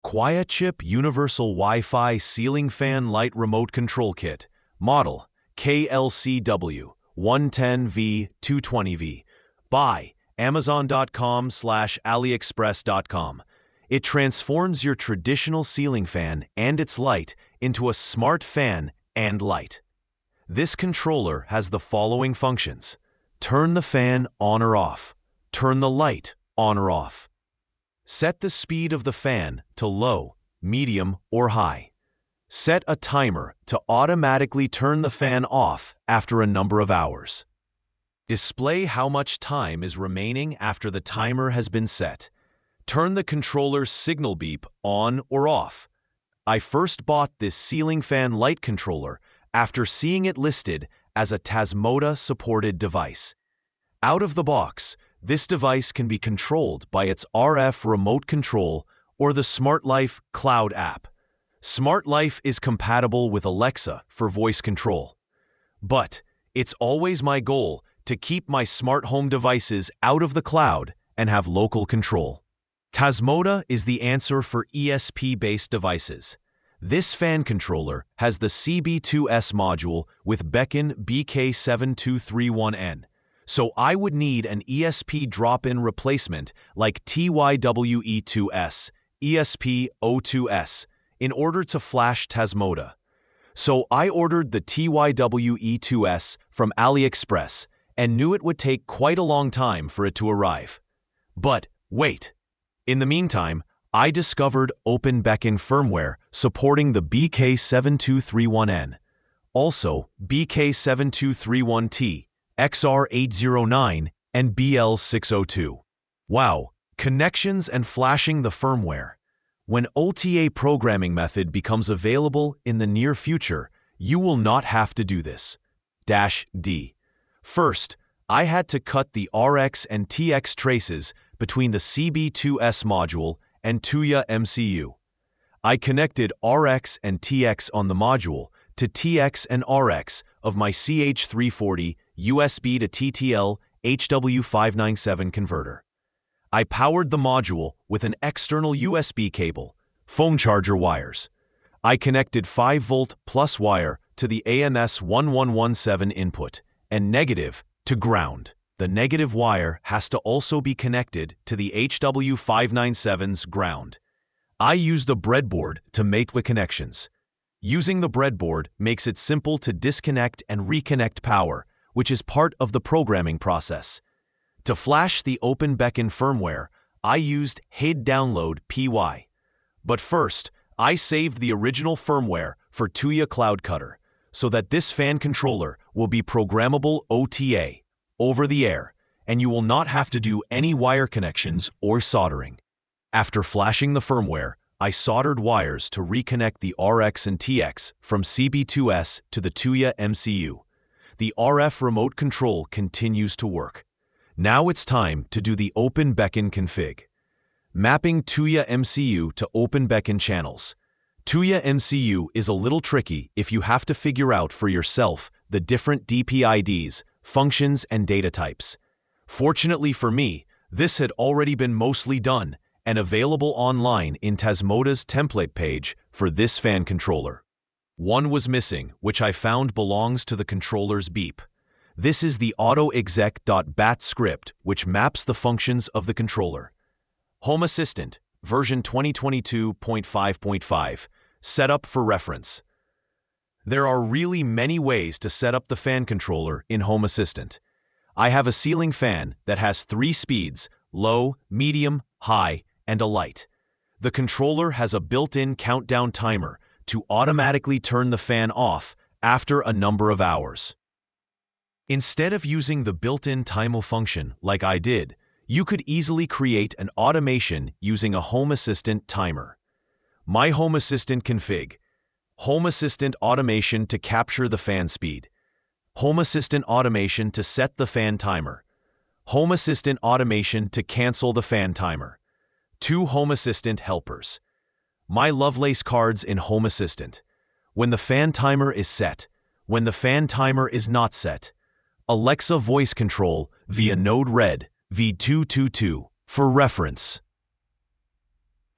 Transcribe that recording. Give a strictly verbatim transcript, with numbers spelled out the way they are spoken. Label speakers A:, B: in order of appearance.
A: QuietChip Universal Wi-Fi Ceiling Fan Light Remote Control Kit, model K L C W one ten V two twenty V, by Amazon dot com slash AliExpress dot com. It transforms your traditional ceiling fan and its light into a smart fan and light. This controller has the following functions: turn the fan on or off, turn the light on or off, set the speed of the fan to low, medium, or high, set a timer to automatically turn the fan off after a number of hours, display how much time is remaining after the timer has been set, turn the controller's signal beep on or off. I first bought this ceiling fan light controller after seeing it listed as a Tasmota-supported device. Out of the box, this device can be controlled by its R F remote control or the SmartLife cloud app. SmartLife is compatible with Alexa for voice control. But it's always my goal to keep my smart home devices out of the cloud and have local control. Tasmota is the answer for E S P-based devices. This fan controller has the C B two S module with Beacon B K seven two three one N, so I would need an E S P drop-in replacement like T Y W E two S, E S P O two S, in order to flash Tasmota. So I ordered the T Y W E two S from AliExpress and knew it would take quite a long time for it to arrive. But wait! In the meantime, I discovered OpenBeacon firmware supporting the B K seven two three one N, also B K seven two three one T, X R eight zero nine, and B L six oh two. Wow, connections and flashing the firmware. When O T A programming method becomes available in the near future, you will not have to do this. Dash D. First, I had to cut the R X and T X traces between the C B two S module and Tuya M C U. I connected R X and T X on the module to T X and R X of my C H three forty U S B to T T L H W five ninety-seven converter. I powered the module with an external U S B cable, phone charger wires. I connected five volt plus wire to the A M S one one one seven input and negative to ground. The negative wire has to also be connected to the H W five ninety-seven's ground. I used a breadboard to make the connections. Using the breadboard makes it simple to disconnect and reconnect power, which is part of the programming process. To flash the OpenBeacon firmware, I used H I D Download P Y. But first, I saved the original firmware for Tuya Cloud Cutter, so that this fan controller will be programmable O T A, over the air, and you will not have to do any wire connections or soldering. After flashing the firmware, I soldered wires to reconnect the R X and T X from C B two S to the Tuya M C U. The R F remote control continues to work. Now it's time to do the OpenBeacon config. Mapping Tuya M C U to OpenBeacon channels. Tuya M C U is a little tricky if you have to figure out for yourself the different D P I Ds, functions, and data types. Fortunately for me, this had already been mostly done and available online in Tasmota's template page for this fan controller. One was missing, which I found belongs to the controller's beep. This is the autoexec.bat script, which maps the functions of the controller. Home Assistant, version twenty twenty-two point five point five, setup for reference. There are really many ways to set up the fan controller in Home Assistant. I have a ceiling fan that has three speeds: low, medium, high, and a light. The controller has a built-in countdown timer to automatically turn the fan off after a number of hours. Instead of using the built-in timer function like I did, you could easily create an automation using a Home Assistant timer. My Home Assistant config: Home Assistant automation to capture the fan speed, Home Assistant automation to set the fan timer, Home Assistant automation to cancel the fan timer. Two Home Assistant helpers. My Lovelace cards in Home Assistant. When the fan timer is set, when the fan timer is not set. Alexa voice control via Node-RED V two twenty-two for reference.